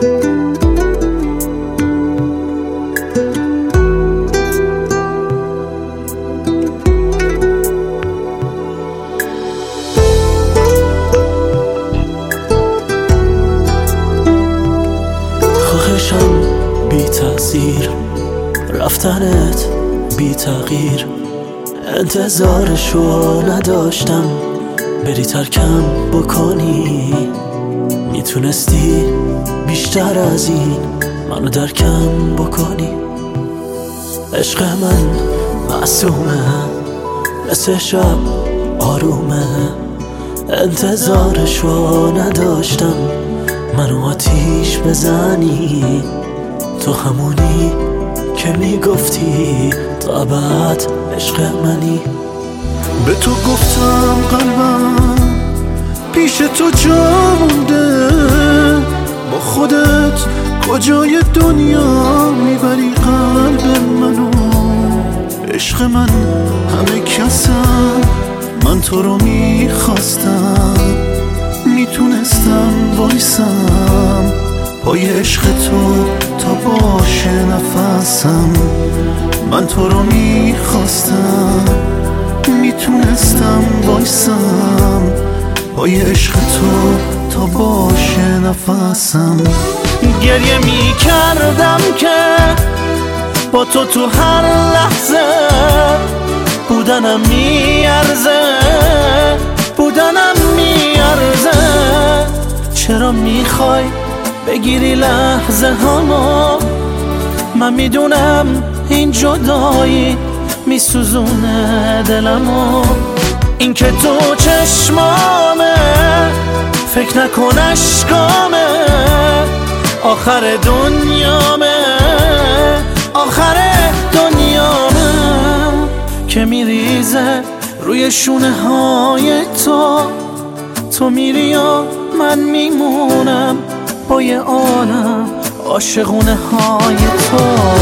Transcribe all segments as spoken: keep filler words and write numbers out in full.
خواهشم بی تأثیر، رفتنت بی تغییر، انتظارشو نداشتم بری ترکم بکنی. میتونستی بیشتر از این منو درکم بکنی. عشق من معصومه، مثل شب آرومه، انتظارشو نداشتم منو آتیش بزنی. تو همونی که میگفتی تا ابد عشق منی. به تو گفتم قلبم پیش تو جا مونده، با خودت کجای دنیا میبری قلب منو. عشق من همه کسم، من تو رو میخواستم، میتونستم وایسم پای عشق تو تا باشه نفسم. من تو رو میخواستم، میتونستم وایسم پای عشق تو تا باشه نفسم. گریه میکردم که با تو تو هر لحظه بودنم میارزه، بودنم میارزه. چرا میخوای بگیری لحظه هامو؟ من میدونم این جدایی میسوزونه دلمو. این که تو چشمامه، فکر نکن اشکامه، آخر دنیامه، آخر دنیامه که میریزه روی شونه های تو. تو میری و من میمونم با یه عالم عاشقونه های تو.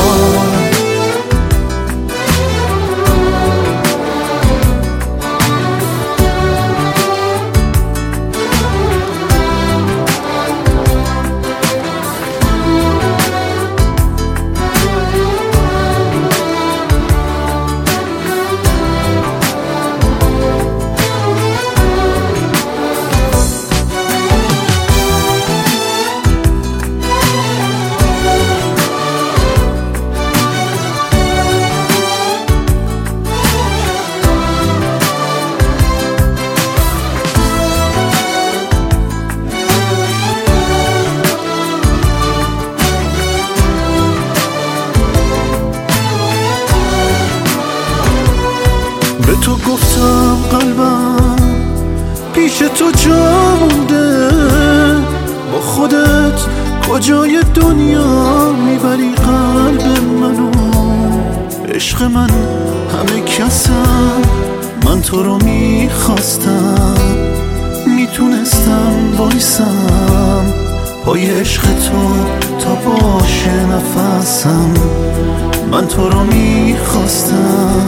به تو گفتم قلبم پیش تو جا مونده، با خودت کجای دنیا میبری قلب منو. عشق من همه کسم، من تو رو میخواستم، میتونستم وایسم پای عشق تو تا باشه نفسم. من تو رو میخواستم،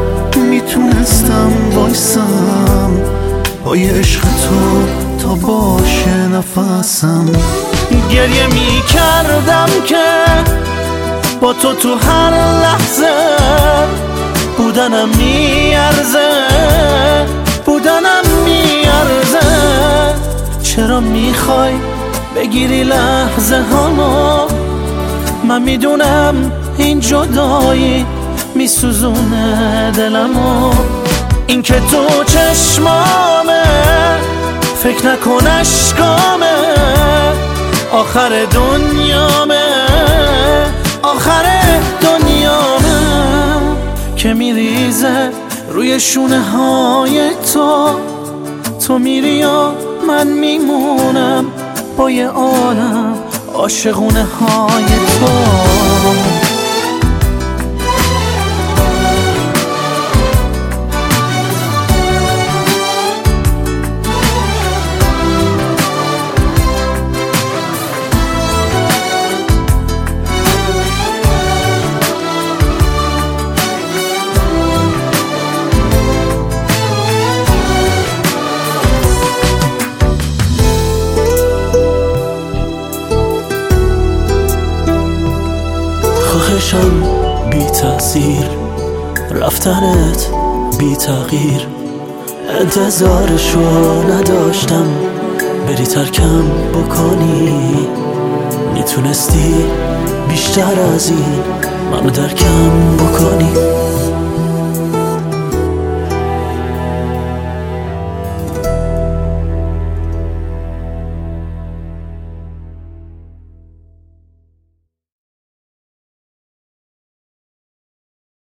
میتونستم وایسم پای عشق تو تا باشه نفسم. گریه میکردم که با تو تو هر لحظه بودنم میارزه، بودنم میارزه. چرا میخوای بگیری لحظه هامو؟ من میدونم این جدایی میسوزونه دلمو. این که تو چشمامه، فکر نکن اشکامه، آخر دنیامه، آخر دنیامه که میریزه روی شونه های تو. تو میری و من میمونم با یه عالم عاشقونه های تو. نگاهشان بی تأثیر، رفتنت بی تغییر. انتظارشو نداشتم بری ترکم بکنی، میتونستی بیشتر از این منو درکم بکنی.